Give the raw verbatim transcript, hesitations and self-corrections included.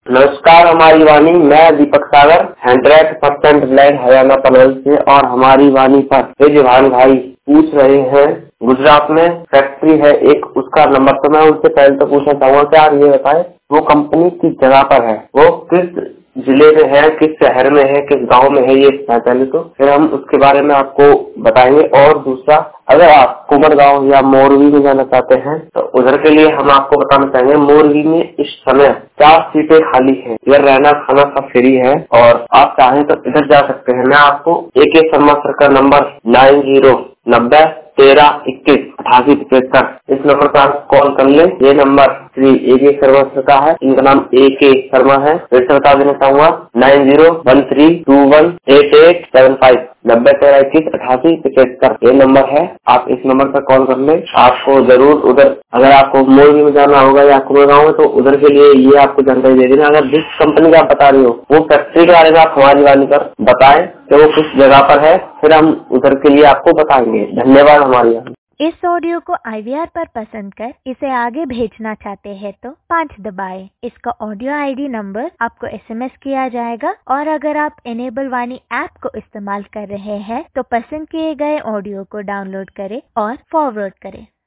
नमस्कार, हमारी वाणी, मैं Deepak Sagar hundred percent black Haryana Panvel से। और हमारी वाणी पर ब्रिजभान भाई पूछ रहे हैं, गुजरात में फैक्ट्री है एक, उसका नंबर। तो मैं उनसे पहले तो पूछना चाहूंगा कि आप ये बताएं वो कंपनी किस जगह पर है, वो किस जिले में है, किस शहर में है, किस गांव में है, ये पहले तो फिर हम उसके बारे में आपको बताएंगे। और दूसरा, अगर आप कुमरगांव या मोरवी में जाना चाहते हैं तो उधर के लिए हम आपको बताना चाहेंगे, मोरवी में इस समय चार सीटें खाली हैं, इधर रहना खाना सब फ्री है और आप चाहें तो इधर जा सकते हैं। मैं आपको एक एक शर्मा सर का नंबर नाइन जीरो नब्बे तेरह इक्कीस अठासी पचहत्तर इस नंबर पर आप कॉल कर ले। ये नंबर श्री ए के शर्मा सर का है, इनका नाम ए के शर्मा है। फिर से बता देना चाहूंगा, nine zero one three two one eight eight seven five नब्बे तेरह इक्कीस अठासी पचहत्तर ये नंबर है। आप इस नंबर पर कॉल कर ले। आपको जरूर उधर, अगर आपको मोरवी में जाना होगा या कुमरगांव में, तो उधर के लिए ये आपको जानकारी दे देना। अगर जिस कंपनी का आप बता रहे हो वो फैक्ट्री के बारे में आप हमारी वाणी पर बताएं कि वो किस जगह पर है, फिर हम उधर के लिए आपको बताएंगे। धन्यवाद। हमारी वाणी। इस ऑडियो को आई वी आर पर पसंद कर इसे आगे भेजना चाहते हैं तो पाँच दबाएं। इसका ऑडियो आई डी नंबर आपको एस एम एस किया जाएगा। और अगर आप इनेबल वाणी ऐप को इस्तेमाल कर रहे हैं तो पसंद किए गए ऑडियो को डाउनलोड करें और फॉरवर्ड करें।